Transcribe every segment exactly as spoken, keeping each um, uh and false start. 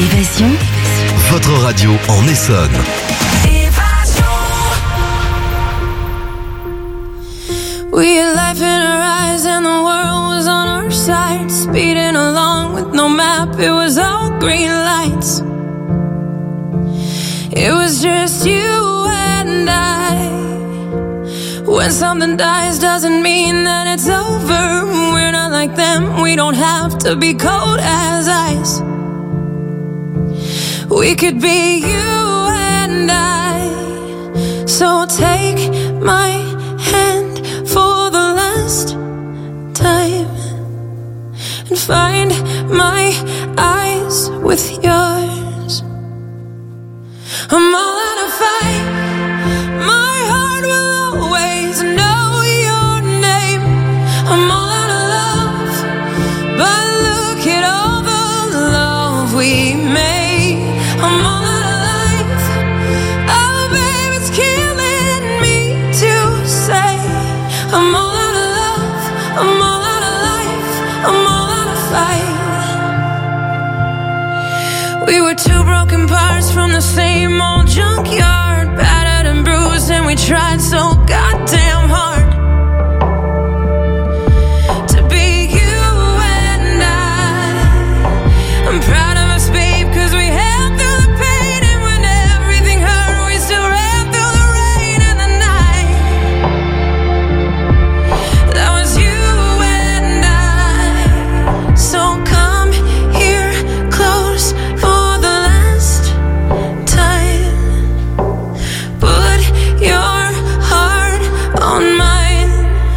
Évasion. Votre radio en Essonne. We had life in our eyes and the world was on our side. Speeding along with no map, it was all green lights. It was just you and I. When something dies doesn't mean that it's over. We're not like them, we don't have to be cold as ice. We could be you and I. So take my hand for the last time and find my eyes with yours. I'm all out of fight. My heart will always know your name. I'm all out of love, but look at all the love we made. I'm all out of life. Oh, babe, it's killing me to say. I'm all out of love. I'm all out of life. I'm all out of fight. We were two broken parts from the same old junkyard, battered and bruised, and we tried so goddamn hard to be you and I. I'm proud of us, babe, cause we held through the pain, and when everything hurt, we still ran through the rain and the night. That was you and I. So come here close for the last time. Put your heart on mine.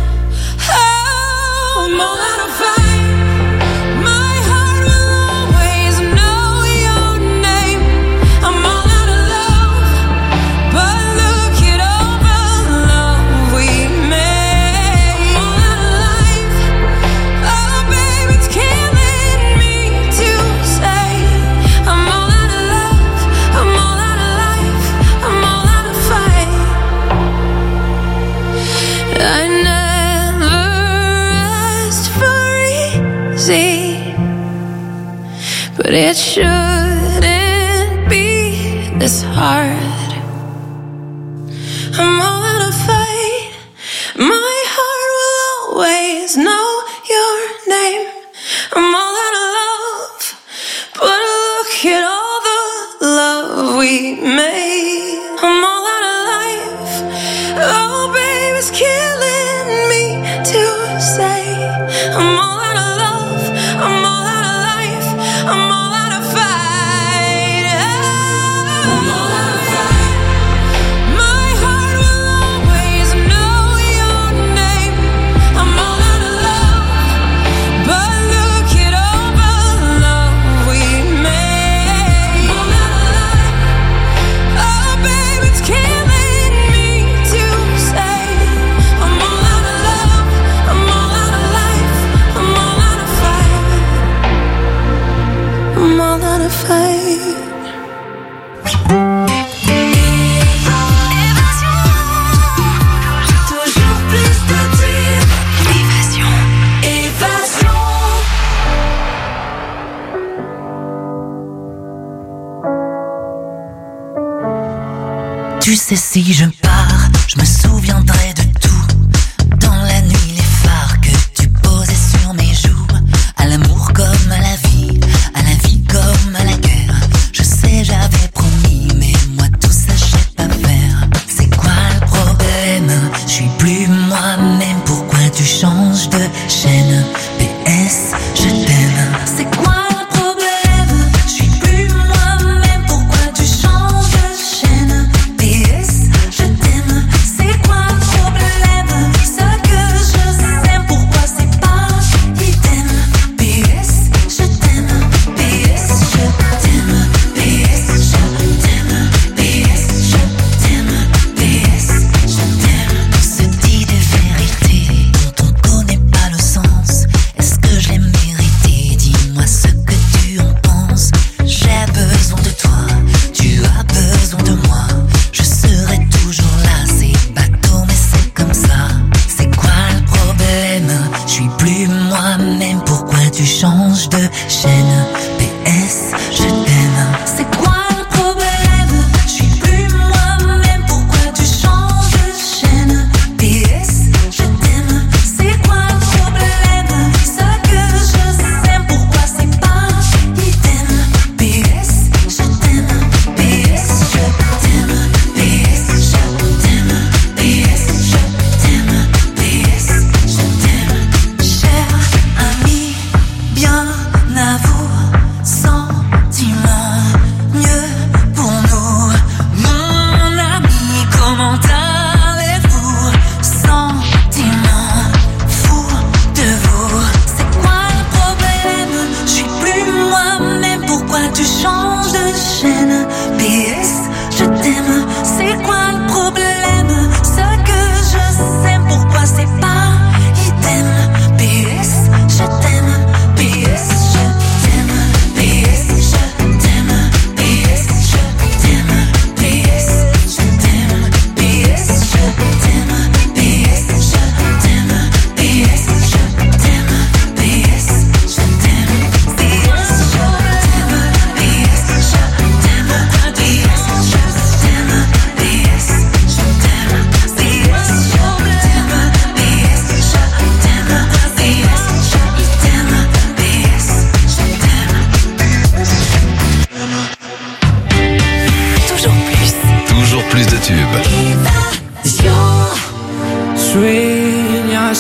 Oh, I'm all out of fight. My heart will always know your name. I'm all out of love, but look at all the love we made. I'm all out of life. Oh, babe, it's killing me to say. I'm all out of love. I'm all out of life. I'm all out of fight. I never asked for easy, but it shouldn't be this hard. I'm all out of fight. My heart will always know your name. I'm all out of love, but look at all the love we made. I'm all out of life. Oh, babe, it's killing me to say. I'm all out of love. I'm all out of life. I'm all out of fight. I'm all out of fight. My heart will always know your name. I'm all out of love, but look at all the love we made. I'm all out of life. Oh, babe, it's killing me to say. I'm all out of love. I'm all out of life. I'm all out of fight. I'm all out of fight. Toujours plus de tir. Évasion. Évasion. Tu sais, si je pars, je me souviendrai de tout. Dans la nuit, les phares que tu posais sur mes joues. À l'amour comme à la vie, à la vie comme à la guerre. Je sais, j'avais promis, mais moi tout ça, je sais pas faire. C'est quoi le problème? Je suis plus moi-même, pourquoi tu changes de chaîne? P S, je t'aime. C'est quoi le problème? Je suis plus moi-même, pourquoi tu changes de chaîne? P S, je t'aime. C'est quoi le problème?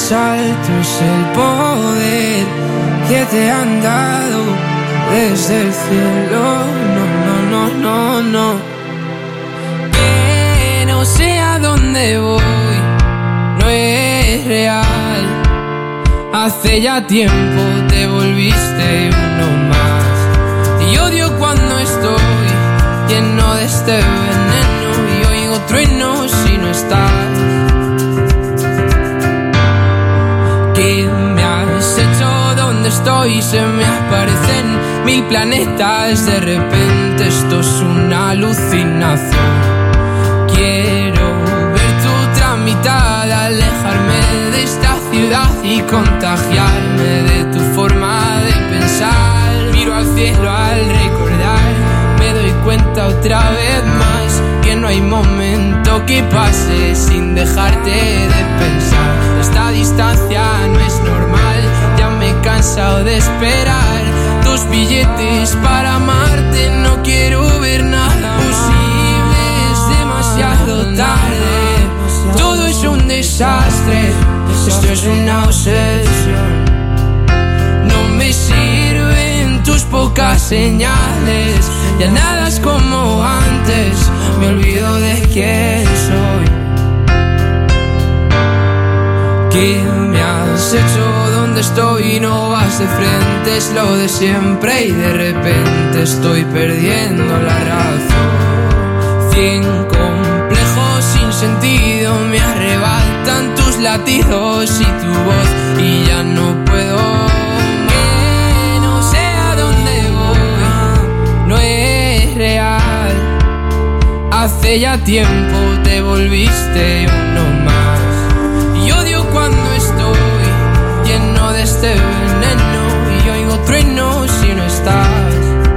más alto es el poder que te han dado desde el cielo. No, no, no, no, no. Que no sé a dónde voy, no es real. Hace ya tiempo te volviste uno más. Y odio cuando estoy lleno de este veneno y oigo truenos si no estás. ¿Qué me has hecho? ¿Dónde estoy? Se me aparecen mil planetas. De repente esto es una alucinación. Quiero ver tu tramitada, alejarme de esta ciudad y contagiarme de tu forma de pensar. Miro al cielo al recordar, me doy cuenta otra vez más que no hay momento que pase sin dejarte de pensar. Esta distancia no es normal, ya me he cansado de esperar tus billetes para amarte. No quiero ver nada posible, es demasiado tarde. Todo es un desastre, esto es una obsesión. No me sirven tus pocas señales, ya nada es como antes, me olvido de quién soy. ¿Qué me has hecho? ¿Dónde estoy? No vas de frente, es lo de siempre y de repente estoy perdiendo la razón. Cien complejos sin sentido me arrebatan tus latidos y tu voz y ya no puedo. Que no sé a dónde voy, no es real. Hace ya tiempo te volviste uno más. Y odio cuando estoy lleno de este veneno y oigo truenos si no estás.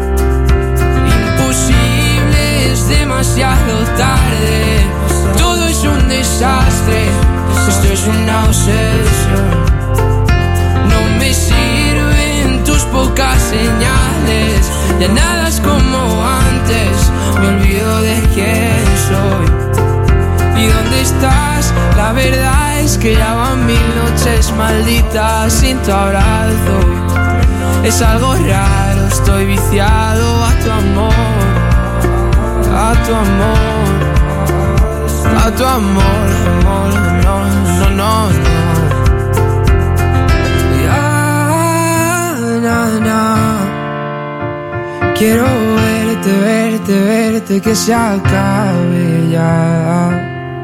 Imposible, es demasiado tarde. Todo es un desastre, esto es una obsesión. No me sirven tus pocas señales, ya nada es como antes, me olvido de quién soy. ¿Y dónde estás? La verdad es que ya van mil noches malditas sin tu abrazo. Es algo raro, estoy viciado a tu amor, a tu amor, a tu amor, amor, no, no, no, no. Ya, na, na. Quiero verte, verte, verte, que se acabe ya.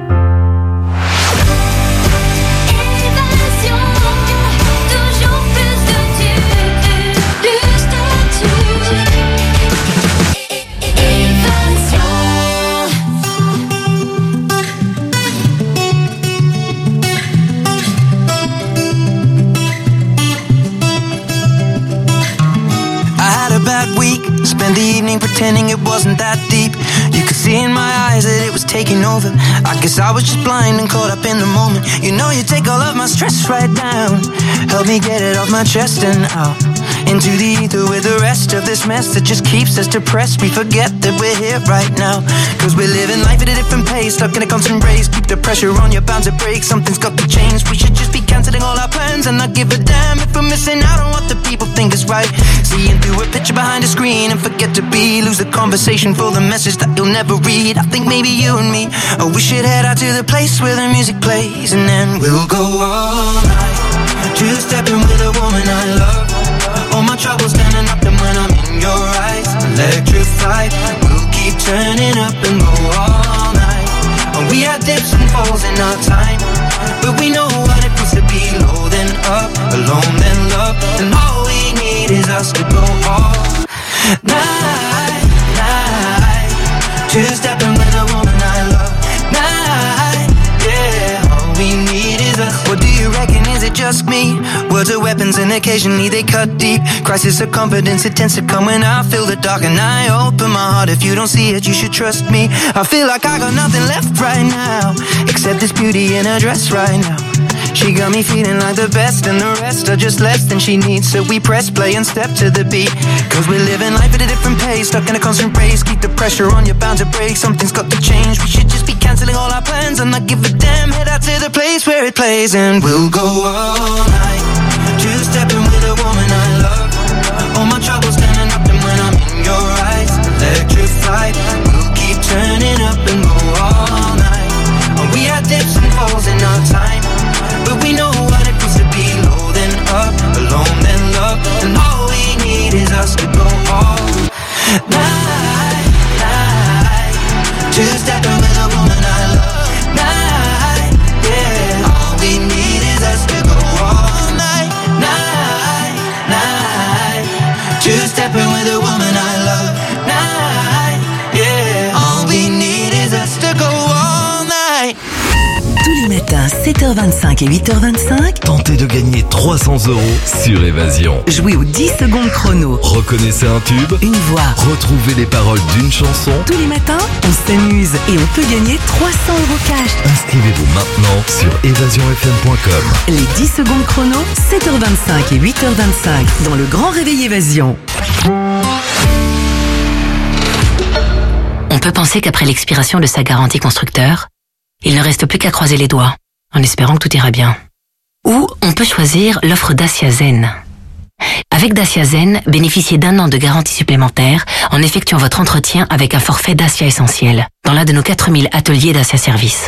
Spend the evening pretending it wasn't that deep. You could see in my eyes that it was taking over. I guess I was just blind and caught up in the moment. You know you take all of my stress right down. Help me get it off my chest and out into the ether with the rest of this mess that just keeps us depressed. We forget that we're here right now, cause we're living life at a different pace, stuck in a constant race. Keep the pressure on, you're bound to break. Something's got to change. We should just be cancelling all our plans and not give a damn if we're missing out on what the people think is right. Seeing through a picture behind a screen and forget to be, lose the conversation for the message that you'll never read. I think maybe you and me, oh, we should head out to the place where the music plays, and then we'll go all night, two-stepping with a woman I love. All my troubles standing up, and when I'm in your eyes, electrified. We'll keep turning up and go all night. And we had dips and falls in our time, but we know what it feels to be low then up, alone then love. And all we need is us to go all night, night. Two-stepping with a woman I love. Night, yeah. All we need is us. What do you reckon? Is it just me? Words are weapons and occasionally they cut deep. Crisis of confidence, it tends to come when I feel the dark and I open my heart. If you don't see it, you should trust me. I feel like I got nothing left right now except this beauty in her dress right now. She got me feeling like the best, and the rest are just less than she needs. So we press play and step to the beat, cause we're living life at a different pace, stuck in a constant race. Keep the pressure on, you're bound to break. Something's got to change, we should just be cancelling all our plans and not give a damn. Head out to the place where it plays and we'll go all night. Two-stepping with a woman I love. All my troubles standing up and when I'm in your eyes, electrified. We'll keep turning up and go all night. And we had dips and falls in our time, but we know what it feels to be low then up, alone then love. And all we need is us to go all night, night. Two-stepping with a woman I love. Night, yeah. All we need is us to go all night, night, night. Two-stepping with a woman I love. Night, yeah. All we need is us to go all night. Tous les matins, sept heures vingt-cinq et huit heures vingt-cinq, Tentez de gagner trois cents euros sur Évasion. jouez aux dix secondes chrono. Reconnaissez un tube, Une voix. retrouvez les paroles d'une chanson. Tous les matins, on s'amuse et on peut gagner trois cents euros cash. Inscrivez-vous maintenant sur évasion f m point com. Les dix secondes chrono, sept heures vingt-cinq et huit heures vingt-cinq dans le Grand Réveil Évasion. On peut penser qu'après l'expiration de sa garantie constructeur, il ne reste plus qu'à croiser les doigts, en espérant que tout ira bien. Ou on peut choisir l'offre Dacia Zen. Avec Dacia Zen, bénéficiez d'un an de garantie supplémentaire en effectuant votre entretien avec un forfait Dacia Essentiel dans l'un de nos quatre mille ateliers Dacia Service.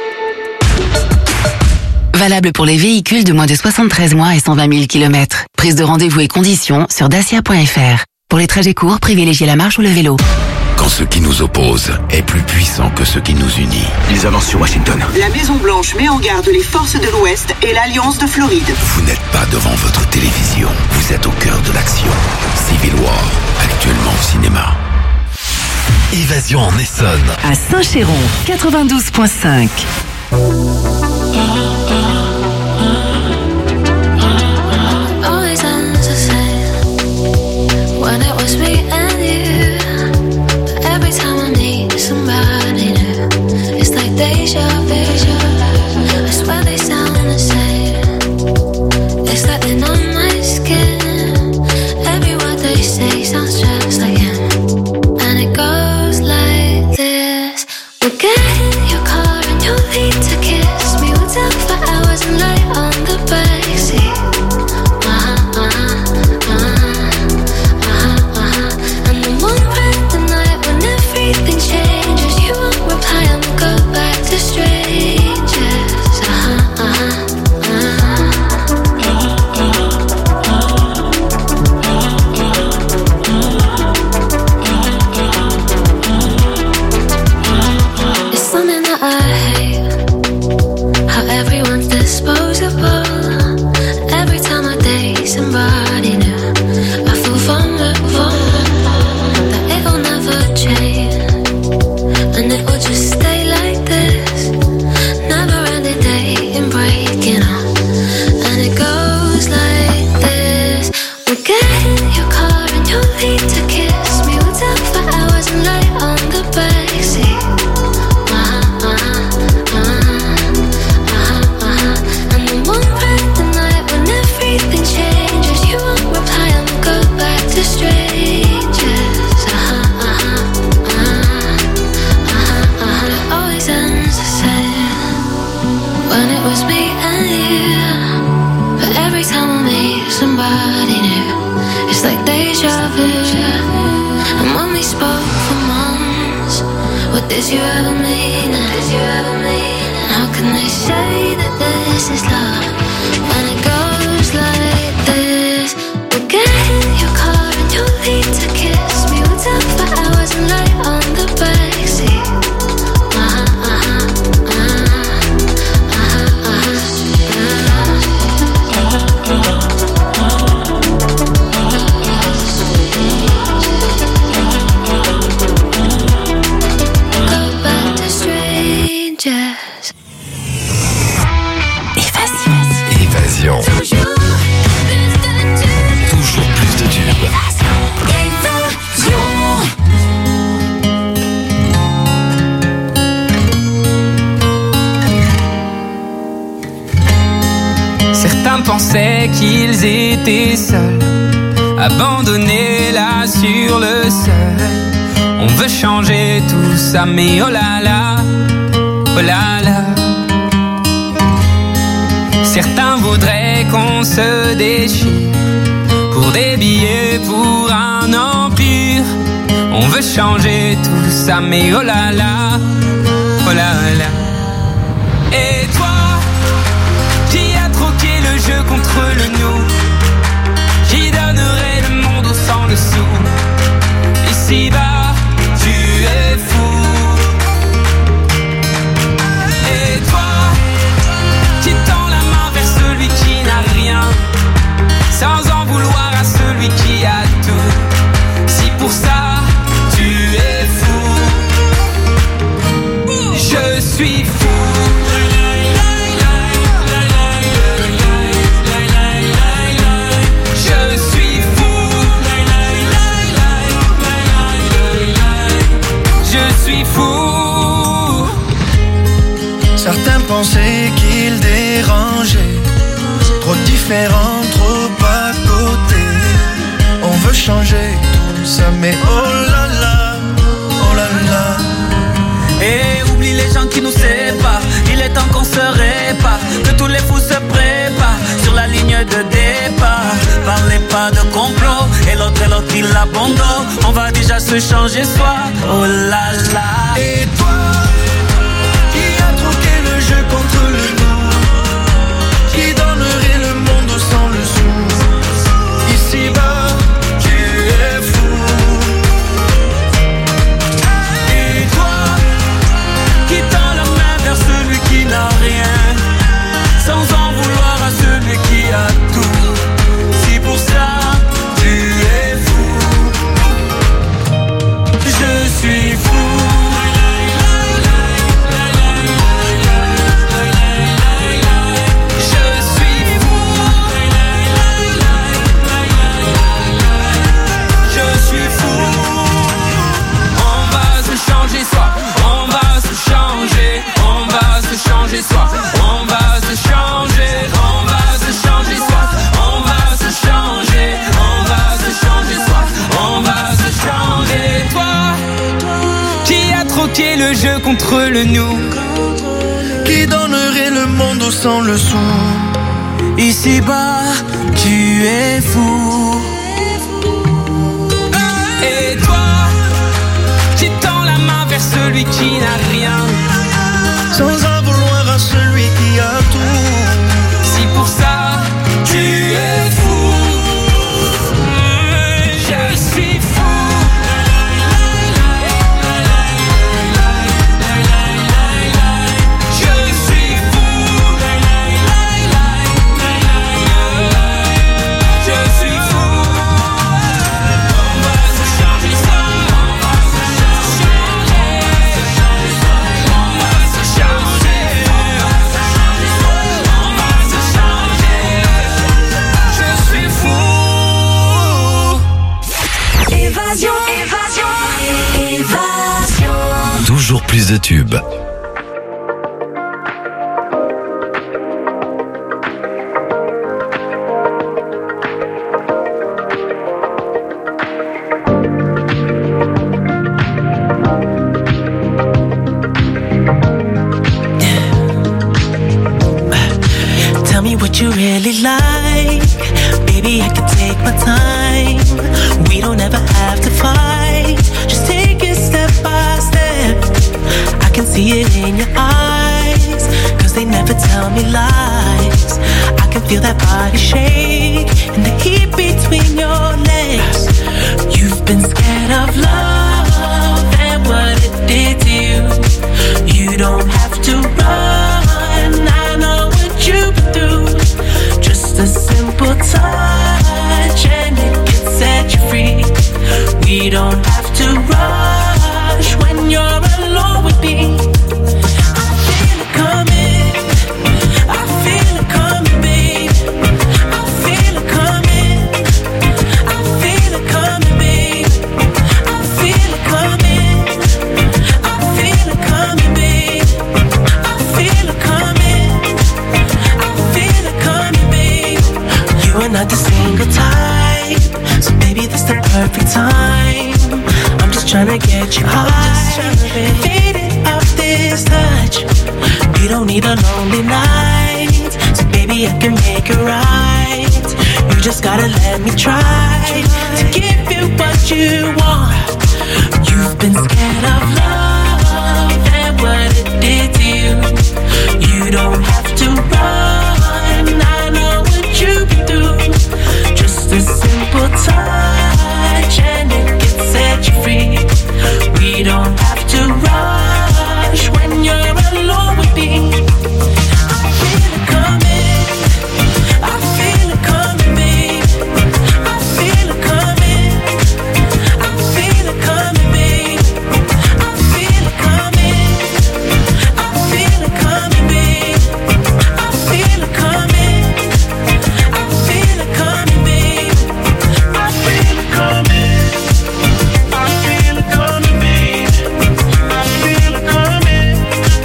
Valable pour les véhicules de moins de soixante-treize mois et cent vingt mille kilomètres. Prise de rendez-vous et conditions sur dacia point f r. Pour les trajets courts, privilégiez la marche ou le vélo. Quand ce qui nous oppose est plus puissant que ce qui nous unit. Ils avancent sur Washington. La Maison-Blanche met en garde les forces de l'Ouest et l'Alliance de Floride. Vous n'êtes pas devant votre télévision. Vous êtes au cœur de l'action. Civil War, actuellement au cinéma. Évasion en Essonne. À Saint-Chéron, quatre-vingt-douze virgule cinq. Always ends the same when it was me and you. But every time I meet somebody new, it's like deja vu. I swear they sound the same. It's like they're on my skin. Every word they say sounds just like him. And it goes like this. We'll get in your car and you'll leave to kiss me. We'll talk for hours and lie on the backseat. Uh-huh, uh-huh, uh-huh, uh-huh, uh-huh. And then one random night when everything changes, you won't reply and we'll go back to strangers. Uh-huh, uh-huh, uh-huh. It's something that I hate, how everyone's disposable. Every time I date somebody new, I feel vulnerable, that it'll never change, and it will just stay like this. Never ending dating, breaking up, and it goes like this. We'll get in your car and you'll leave to kiss me. We'll talk for hours and lie on the backseat. Uh-huh, uh-huh, uh-huh, uh-huh, uh-huh. And then one random night when everything changes, you won't reply and we'll go back to strangers. Uh-huh, uh-huh, uh-huh, uh-huh, uh-huh. Always ends the same when it was me and you. But every time I meet somebody new, it's like deja vu. And when we spoke for months, what did you ever mean? Did you ever mean? How can they say that this is love when it goes like this? We'll get in your car and you'll leave to kiss me. We'll talk for hours and lie on the backseat. Uh-huh, uh-huh, uh-huh, uh-huh, uh-huh. Go back to strangers. Évasion. Toujours plus de tubes. Certains pensaient qu'ils étaient seuls, abandonnés là sur le sol. On veut changer tout ça, mais oh là là, oh là là. Certains voudraient qu'on se déchire pour des billets, pour un empire. On veut changer tout ça, mais oh là là, oh là là. Et toi, qui as troqué le jeu contre le nous, qui donnerait le monde au sang le sou. Ici-bas, tu es fou. Et toi, qui tend la main vers celui qui n'a rien, sans en vouloir à celui qui a tout. Si pour ça, tu es fou, je suis fou. Certains pensaient qu'il dérangeait, trop différent, trop à côté. On veut changer tout ça, mais oh là là, oh là là. Et oublie les gens qui nous séparent, il est temps qu'on se répare, que tous les fous se préparent sur la ligne de départ. Parlez pas de complot, et l'autre et l'autre il abandonne. On va déjà se changer soi, oh là là. Et toi, contre le nous, qui donnerait le monde sans le sou. Ici-bas, tu es fou. Et toi, qui tend la main vers celui qui n'a rien, sans en vouloir à celui qui a tout. Si pour ça, tu es fou, je suis fou. Soi. On va se changer, on va se changer soi. On va se changer, on va se changer soi. On va se changer. Toi, qui a troqué le jeu contre le nous, qui donnerait le monde sans le sou. Ici-bas, tu es fou. Et toi, qui tend la main vers celui qui n'a rien, sans en vouloir à celui qui a tout. Si pour ça, tu es fou, je suis fou. Je suis fou. Je suis fou. On va se changer ça. On va se changer. On va se changer. On va se changer. Je suis fou. Évasion, évasion, évasion. Toujours plus de tubes. Tell me what you really like. Baby, I can take my time. We don't ever have to fight. Just take it step by step. I can see it in your eyes, cause they never tell me lies. I can feel that body shake and the heat between your legs. You've been scared of love and what it did to you. You don't have to run, I know what you've been through. Just a simple touch and it can set you free. We don't have to rush when you're alone with me. I feel it coming, I feel it coming, babe. I feel it coming, I feel it coming, babe. I feel it coming, I feel it coming, babe. I feel it coming, I feel it coming, babe. You are not the single type, so baby, this the perfect time. I'm just tryna get you high, faded off this touch. just gotta let me try to give you what you want. You've been scared of love and what it did to you. You don't have to run, I know what you've been through. Just a simple touch and it can set you free. We don't have to rush when you're alone with me. I feel it coming, I feel it coming, babe. I feel it coming, I feel it coming, babe. I feel it coming, I feel it coming, babe. I feel it coming, I feel it coming, babe. I feel it coming, I feel it coming, babe. I feel it coming,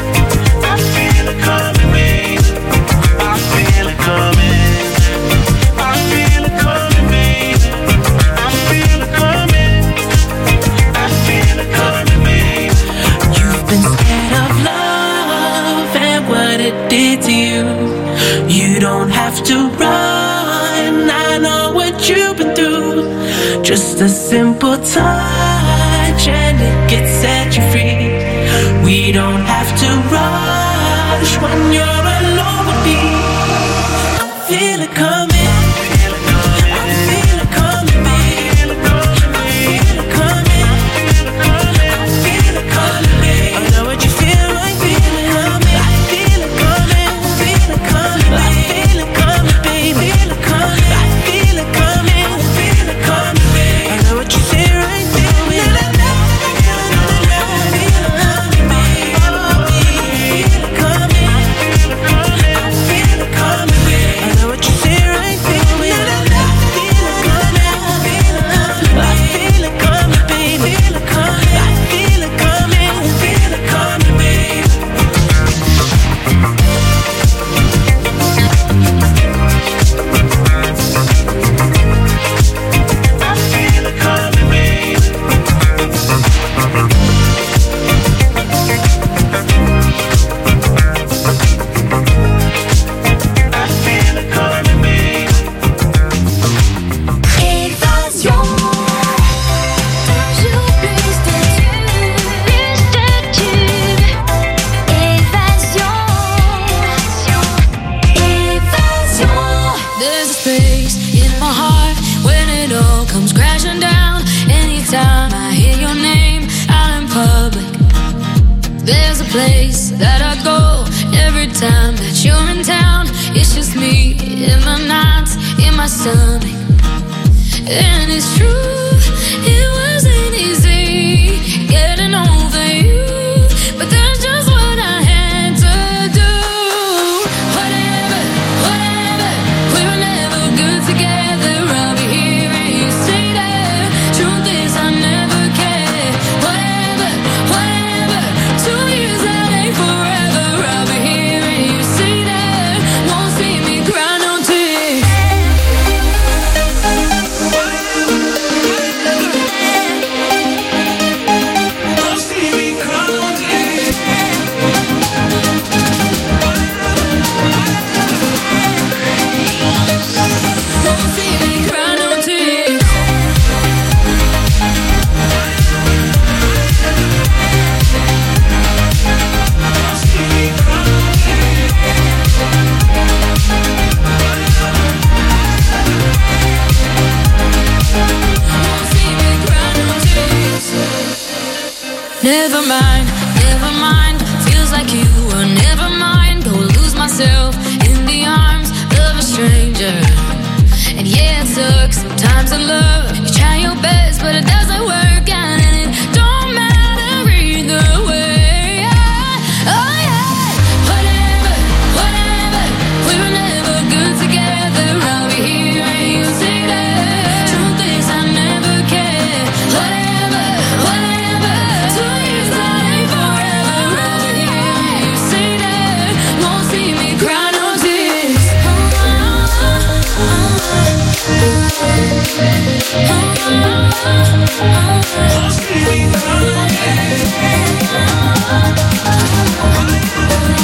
I feel it coming, babe. I feel it coming, I feel it coming, babe. I feel it coming, I feel it coming, babe. You've been scared of love and what it did to you. You don't have to run, I know what you've been through. Just a simple touch and it gets set you free. We don't have to rush when you're alone with me. I feel it coming, I feel it coming, babe. I feel it coming, I feel it coming, babe. I know what you feel, I feel it coming, I feel it coming, I feel it coming, I feel it coming, babe. I feel it coming, I feel it coming, babe. I know what you feel, I feel it. I feel it coming, babe. I feel it coming, I feel it coming, babe. I know what you feel, I feel it. I feel it coming, I feel it coming, I feel it coming, babe. I feel it coming, I feel it coming, I feel it coming, babe. I feel it coming, babe. I feel it coming, babe. Évasion. Toujours plus de tubes, plus de tubes. Évasion. Évasion. There's a space in my heart when it all comes crashing down. Anytime I hear your name out in public, there's a place that I go every time that you're in town. It's just me in the nights, in my stomach. And it's true, it wasn't easy getting over you, but that's just what I had to do. Whatever, whatever, we were never good together. I'll be here and you say that. Truth is I never cared. Whatever, whatever, two years that ain't forever. I'll be here and you say that. Won't see me cry no tears. Won't see me cry no tears. Won't see me cry no tears. Never mind, never mind. Feels like you were never mind. Go lose myself in the arms of a stranger. And yeah, it sucks sometimes in love. You try your best, but it doesn't work out, and it don't matter either way. Oh yeah, whatever, whatever. We were never good together. I'll be here and you say that. Truth is I never cared. Whatever, whatever. Two years that ain't forever. I'll be here and you say that. Won't see me cry no tears.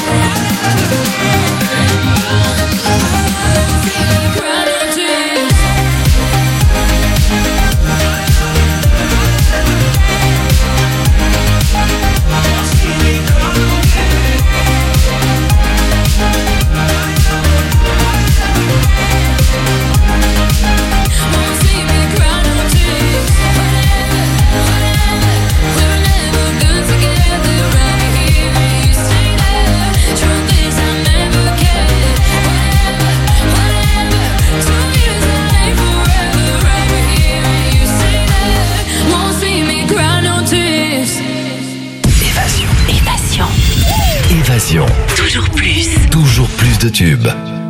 Cry no tears. de tubes.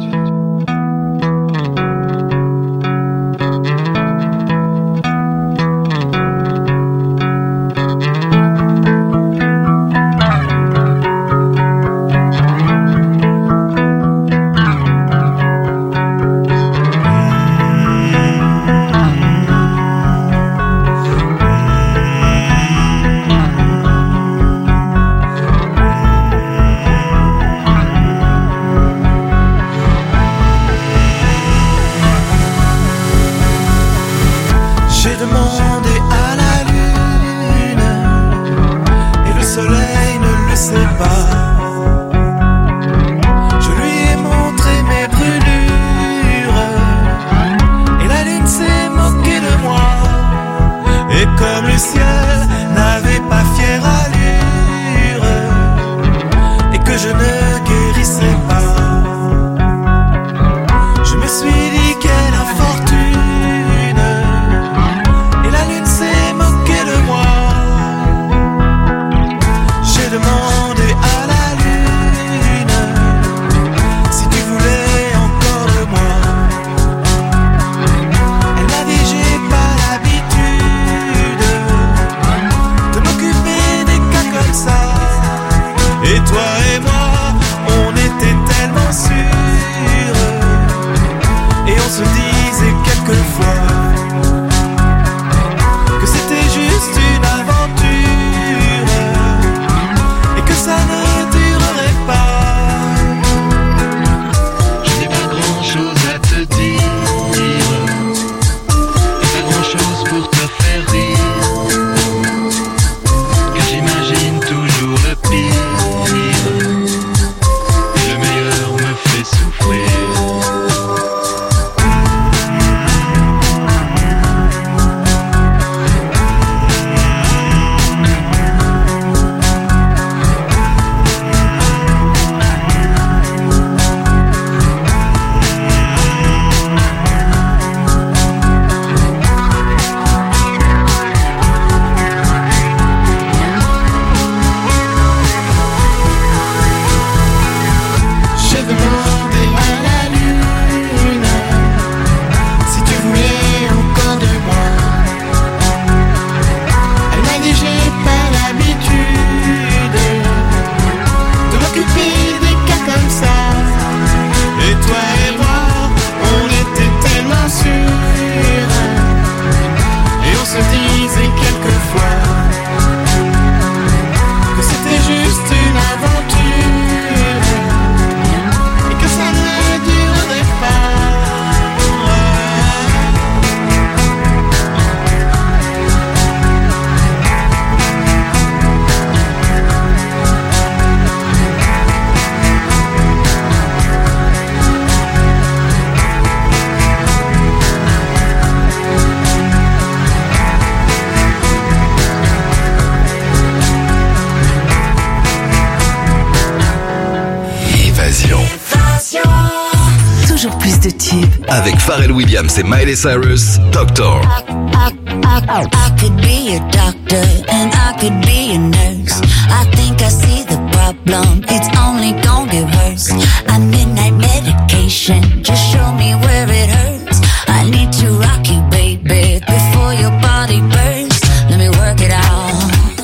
Avec Pharrell Williams et Miley Cyrus, Doctor. I, I, I, I could be a doctor and I could be a nurse. I think I see the problem, it's only gonna get worse. I midnight medication, just show me where it hurts. I need to rock you, baby, before your body bursts. Let me work it out.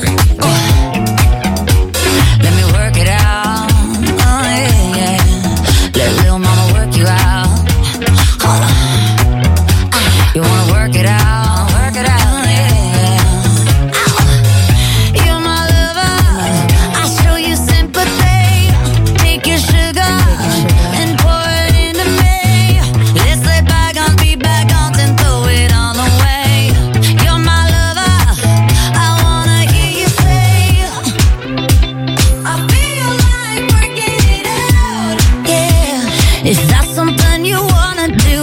Let me work it out. Oh yeah, yeah. Let little mama work you out. You wanna work it out, work it out, yeah. You're my lover, I'll show you sympathy. Take your sugar and pour it into me. Let's let bygones be bygones and throw it all away. You're my lover, I wanna hear you say, I feel like working it out. Yeah, is that something you wanna do?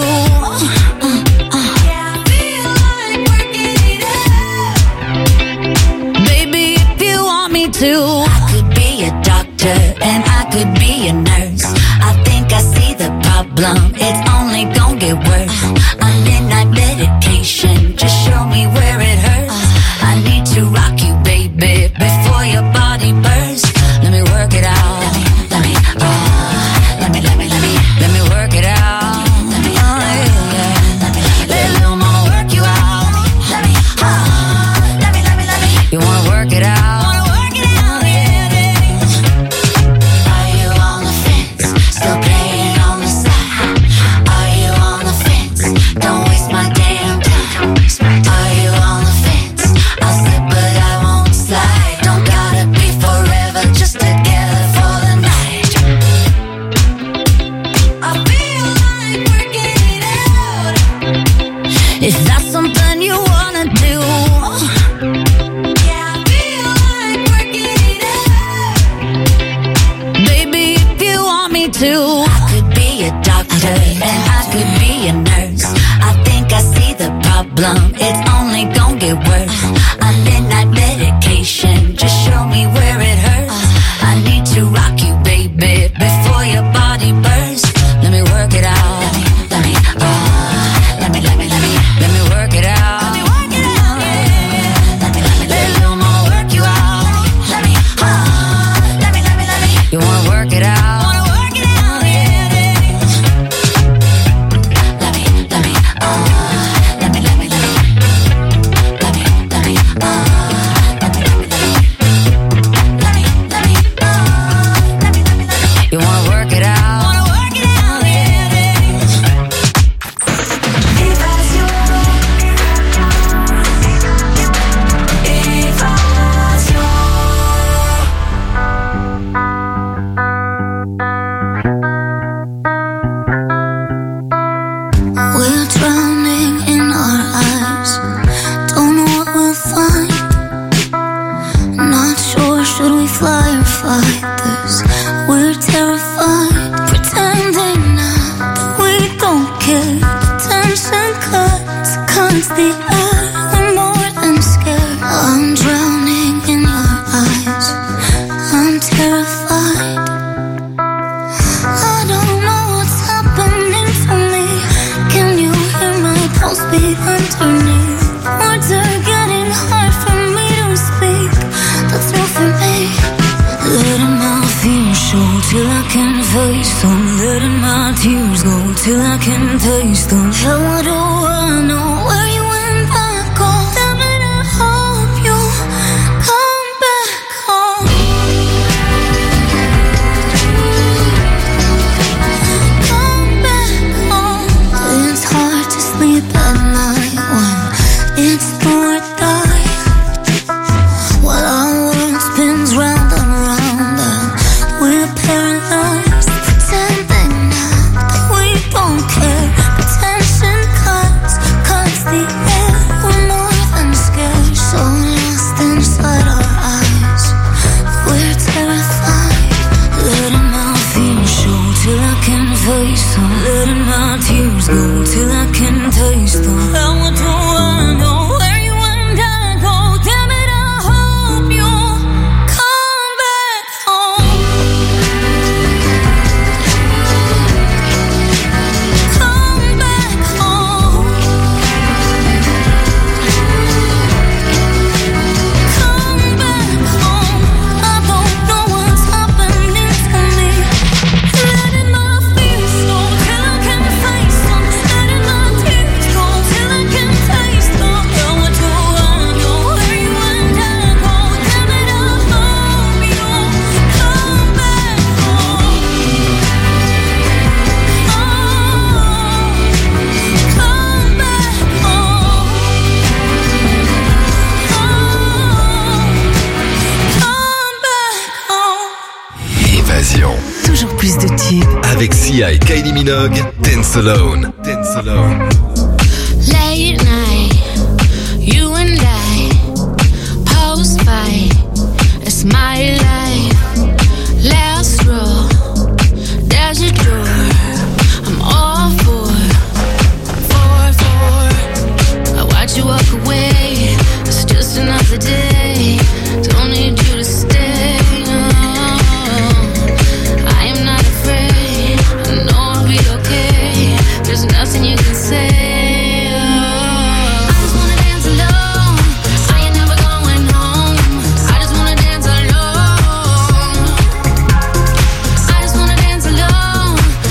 Too. I could be a doctor and I could be a nurse. I think I see the problem, it's only gonna get worse. I'm midnight medication, just show me where it hurts. I need to rock you, baby, before your body bursts. Let me work it out. Let me, let me, uh, let me, let me, let me. If that's something you wanna do. Yeah, I feel like working it out. Baby, if you want me to. I could be a doctor and I could be a nurse. I think I see the problem, it's only gonna get worse. A midnight medication, just show me where it hurts. I need to rock you, baby, before your body bursts. Let me work it out. Let me, let me, uh, let me, let me, let me, let me work it out. Let me work it out. Yeah. Let me, let me, let me, little more work you out. Let me, uh, let me, let me, let me. You wanna work it out? Wanna work it out? Yeah. Let me, let me, uh, let me, let me, let me, let me, let me, uh, let me, let me, let me, let me, let me, uh, let me, let me, let me. You wanna work it out? Till I can taste them. Hell, what do I know where you went back home? Damn it, I hope you come back home. Come back home. It's hard to sleep at night when it's do or die. While our world spins round and round and we're paralyzed, pretending don't care. Attention cuts, cuts the air. We're more than scared, so lost inside our eyes. We're terrified. Letting my fears show till I can face them. Letting my tears go till I can taste them. And what do I know where you and I go? Damn it, I hope you come back home. Toujours plus de tubes. Avec Sia et Kylie Minogue, Dance Alone. Dance Alone. Late night, you and I, post fight, it's my life. Last row, there's a door, I'm all for, for, for. I watch you walk away, it's just another day, don't need you to stay. Nothing you can say. Oh. I just wanna dance alone. I ain't never going home. I just wanna dance alone. I just wanna dance alone.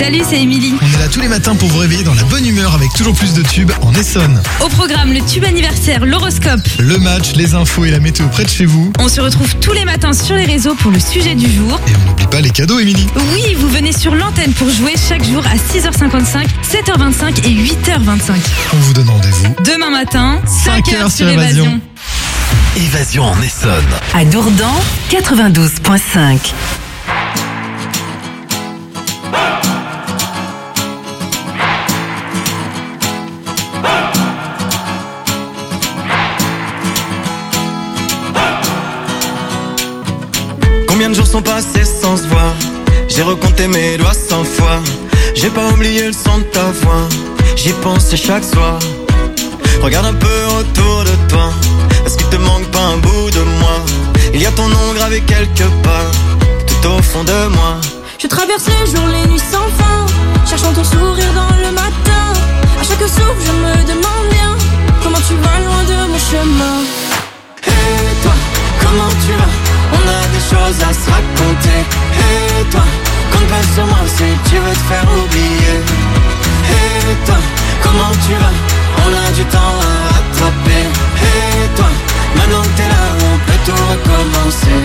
Salut, c'est Émilie. On est là tous les matins pour vous réveiller dans la bonne humeur avec toujours plus de tubes en Essonne. Au programme, le tube anniversaire, l'horoscope, le match, les infos et la météo près de chez vous. On se retrouve tous les matins sur les réseaux pour le sujet du jour. Et on n'oublie pas les cadeaux, Émilie. Oui, vous venez sur l'antenne pour jouer chaque jour à six heures cinquante-cinq, sept heures vingt-cinq et huit heures vingt-cinq. On vous donne rendez-vous demain matin, cinq heures sur Évasion. Évasion en Essonne. À Dourdan, quatre-vingt-douze virgule cinq. Combien de jours sont passés sans se voir? J'ai recompté mes doigts cent fois. J'ai pas oublié le son de ta voix. J'y pense chaque soir. Regarde un peu autour de toi. Est-ce qu'il te manque pas un bout de moi? Il y a ton nom gravé quelque part, tout au fond de moi. Je traverse les jours, les nuits sans fin, cherchant ton sourire dans le matin. À chaque souffle je me demande bien comment tu vas loin de mon chemin. Et toi, comment tu vas? On a des choses à se raconter. Et toi, compte pas sur moi si tu veux te faire oublier. Et toi, comment tu vas? On a du temps à rattraper. Et toi, maintenant que t'es là, on peut tout recommencer.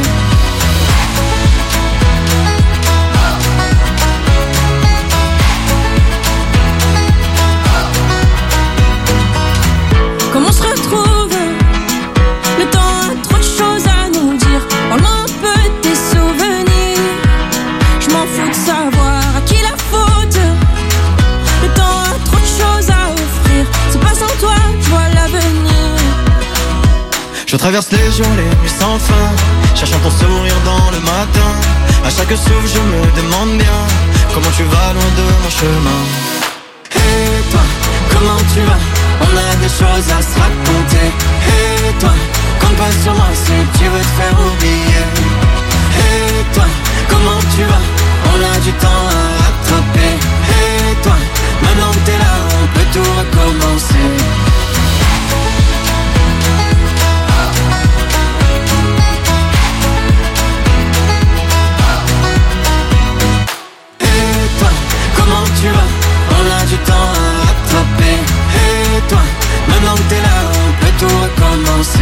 Comment on se retrouve? Le temps a trop de choses à nous dire. Parle-moi un peu de tes souvenirs. Je m'en fous de savoir à qui la faute. Le temps a trop de choses à offrir. C'est pas sans toi, je vois l'avenir. Je traverse les jours, les nuits sans fin, cherchant ton sourire dans le matin. À chaque souffle je me demande bien comment tu vas loin de mon chemin. Et toi, comment tu vas? On a des choses à se raconter. Et toi, compte pas sur moi si tu veux te faire oublier. Et toi, comment tu vas? On a du temps à rattraper. Et toi, maintenant que t'es là, on peut tout recommencer. Comment tu vas? On a du temps à rattraper. Et toi, maintenant que t'es là, on peut tout recommencer.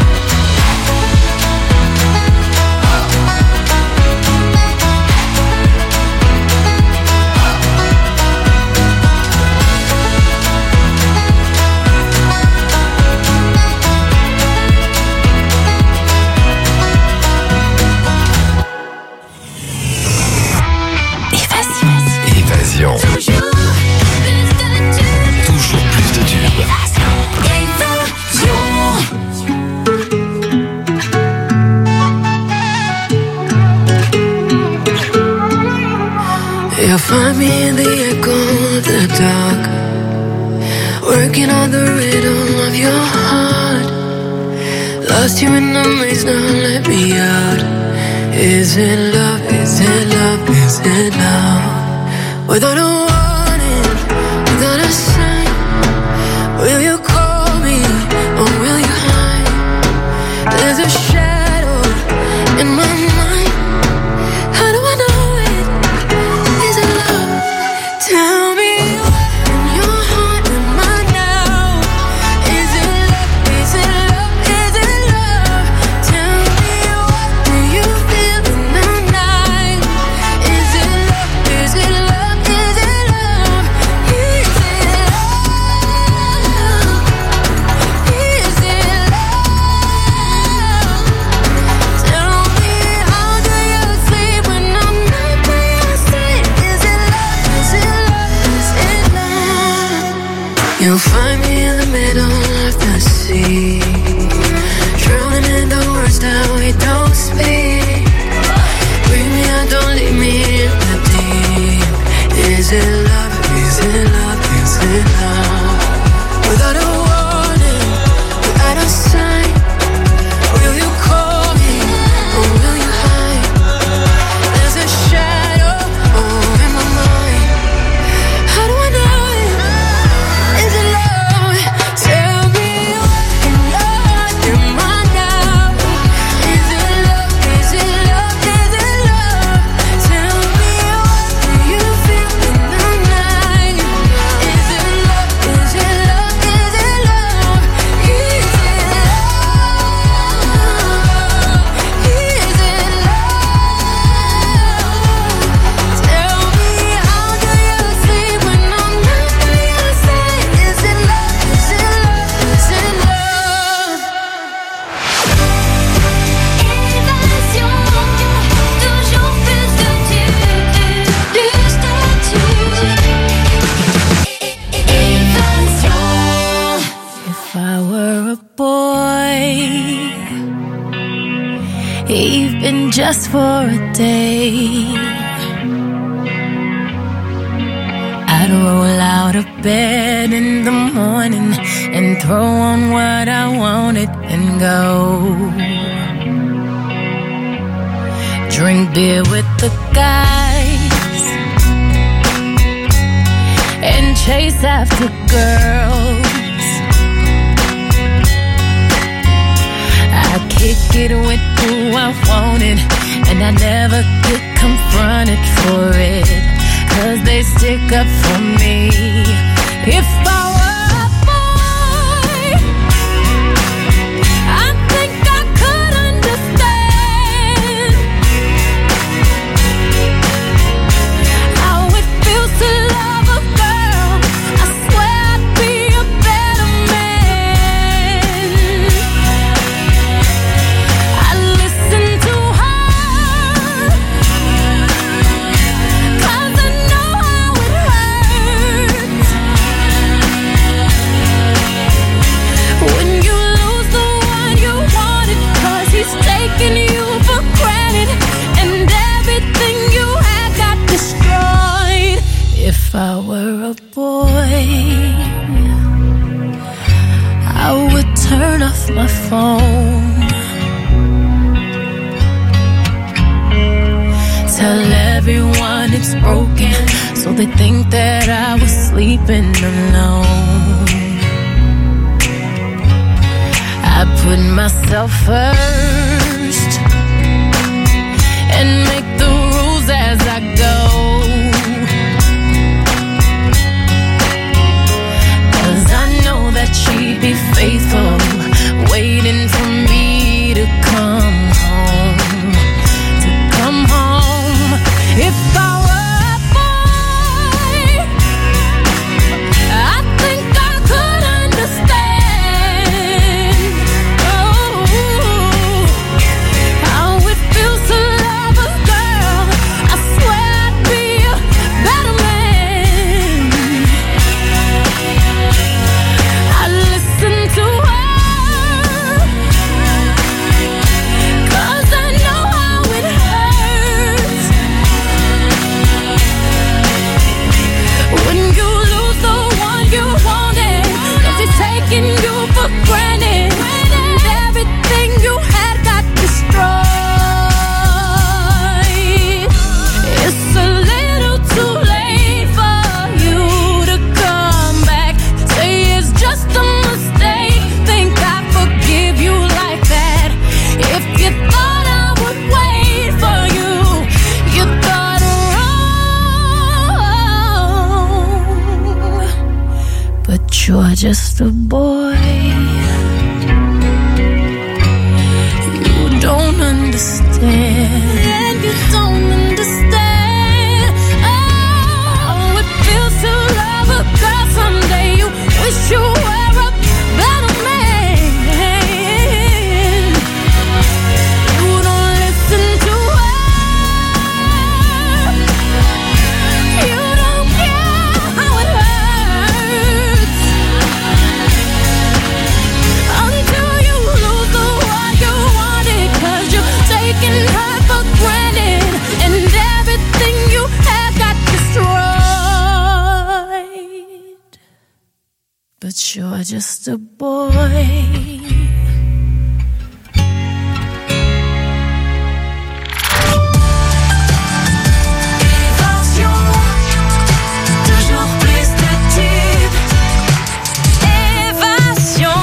Évasion. Toujours plus de tubes. You'll find me in the echo of the dark, working on the rhythm of your heart. Lost you in the maze, now let me out. Is it love, is it love, is it love? Without a warning, without a sign, will you call me or will you hide? There's a shadow in my mind. How do I know it? Is it love? Tell me what in your heart am I now? Is it love? Is it love? Is it love? Tell me what do you feel in the night? Is it love? Is it love? Is it love? Is it love? Is it love? Tell me how do you sleep when I'm not by your side? Is it love? Is it love? Is it love? You'll find me in the middle of the sea, drowning in the words that we don't speak. Bring me out, don't leave me in the deep. Is it love? Is it love? Is it love? Without a warning, without a sign, will you call me or will you hide? There's a shadow oh, in my mind. How do I know it? Is it love? Tell me what in your heart am I now? Is it love? Is it love? Is it love? Tell me what do you feel in just for a day. I'd roll out of bed in the morning and throw on what I wanted and go. Drink beer with the guys and chase after girls. I kick it with who I wanted, and I never get confronted for it, 'cause they stick up for me. If I were a boy, I think I could understand how it feels to love a girl. I swear I'd be a better man. I listen to her, 'cause I know how it hurts when you lose the one you wanted, 'cause he's taking you for granted and everything you had got destroyed. If I were a boy, I would turn off my phone, tell everyone it's broken, so they think that I was sleeping alone. I put myself first and make the rules as I go, 'cause I know that she'd be faithful, waiting for me to come home, to come home. If I were a boy, I think I could understand, oh, how it feels to love a girl. I swear I'd be a better man. I listen to her, 'cause I know how it hurts when you lose the one you wanted, 'cause he's taking you for granted and everything you had got destroyed. It's a little too late for you to come back. Say it's just a mistake, think I forgive you like that. If you thought I would wait for you, you thought wrong. But you're just a boy, you don't understand. You don't understand. Oh, it feels to love a girl someday. You wish you were a better man. You don't listen to her. You don't care how it hurts until you lose the one you wanted, 'cause you're taking her for granted and everything you had got destroyed. But you're just a boy. Toujours plus de tubes. Évasion.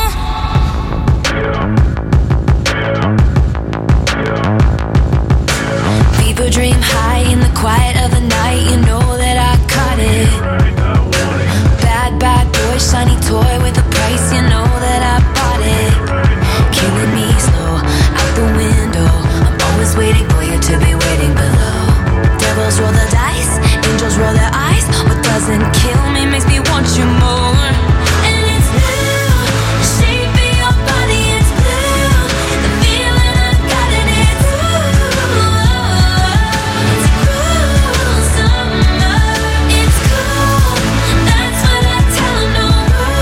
People dream high in the quiet of the night. You know that I caught it. Bad, bad boy, shiny toy with a price. You know that I bought it. Killing me slow out the window. I'm always waiting for you to be waiting below. Devils roll the dice, angels roll their eyes. What doesn't kill me makes me want you more. And it's blue, the shape of your body, it's blue. The feeling I've got in it's blue. It's cool summer, it's cool. That's what I tell 'em, no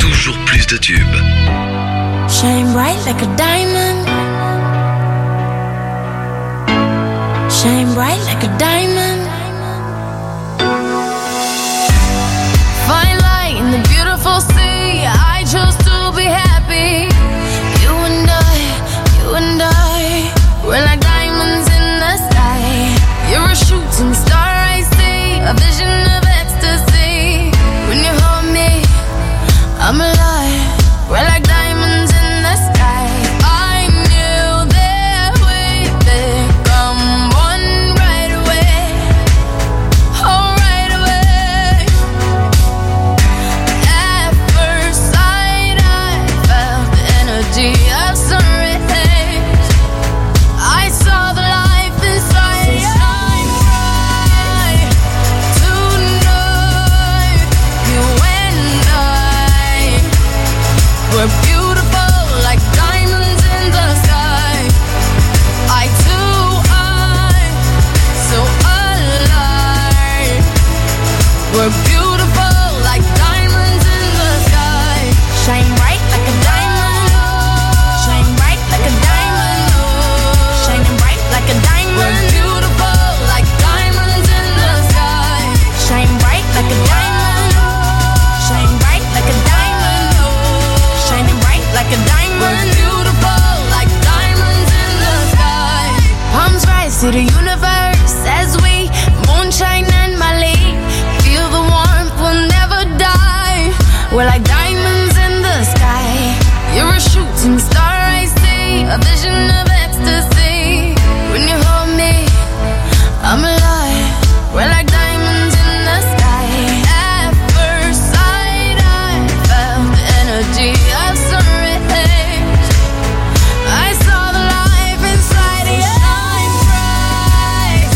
toujours plus de tubes. Shine bright like a diamond. Shine bright like a diamond. Fine light in the beautiful sea. I chose to be happy. You and I, you and I, we're like diamonds in the sky. You're a shooting star I see, a vision of ecstasy. When you hold me, I'm alive. We're like diamonds in the sky. I knew that we'd become one right away. Oh, right away. At first sight, I felt the energy of sun rays. I saw the life inside you. Shine bright tonight. You and I, we're beautiful like diamonds in the sky. I too, I'm so alive. We're beautiful like diamonds in the sky. Shine bright like a diamond. Shine bright like a diamond. Shining bright like a diamond. We're beautiful like diamonds in the sky. Shine bright like a diamond. Shine bright like a diamond. Shining bright like a diamond. We're beautiful like diamonds in the sky. Palms rise to the universe as we moonshine and Mali. Feel the warmth, we'll never die. We're like diamonds in the sky. You're a shooting star I see, a vision of ecstasy. When you hold me, I'm alive. We're like diamonds in the sky. At first sight, I felt the energy of sun rays. I saw the life inside you. Shine bright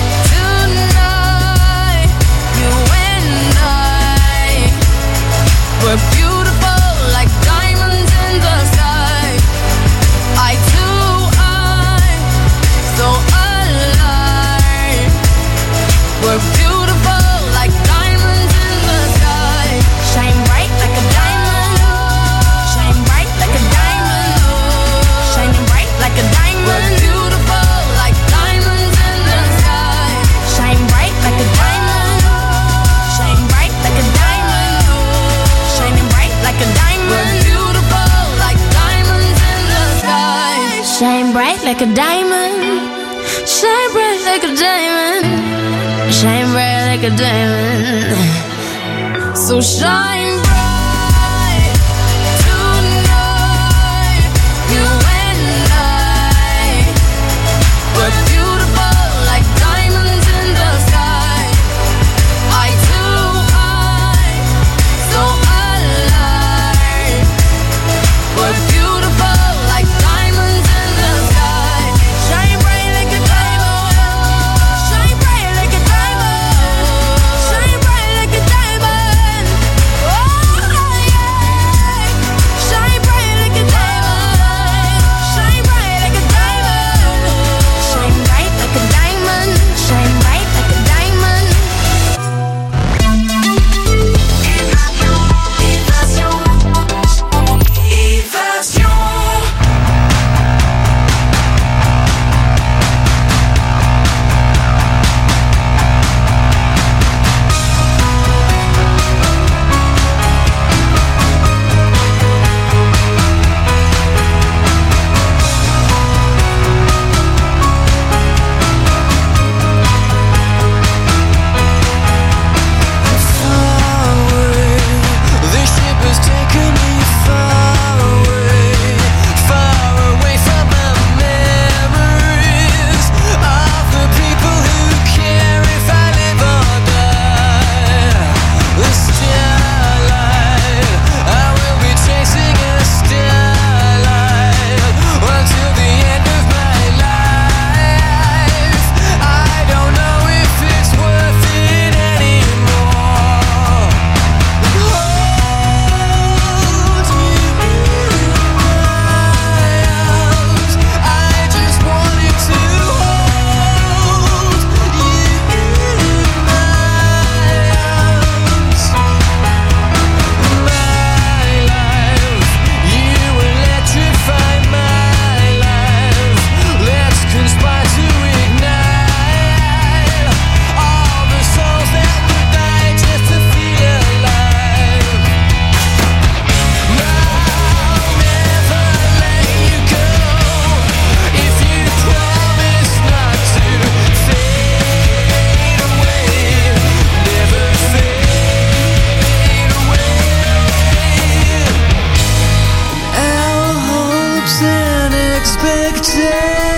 tonight. You and I, we're beautiful like diamonds in the sky. I too, I'm so alive. We're beautiful like diamonds in the sky. Shine bright like a diamond. Shine bright like a diamond. Shining bright like a diamond. We're beautiful like diamonds in the sky. Shine bright like a diamond. Shine bright like a diamond. Shining bright like a diamond. We're beautiful like diamonds in the sky. Shine bright like a diamond. Shine bright like a diamond. Shine bright like a diamond. So shine bright tonight. You and I, we're beautiful like diamonds in the sky. I too, I'm so alive. We're beautiful like diamonds in the sky. Shine bright like a diamond. Shine bright like a diamond. Shine bright like a diamond. Oh, picture.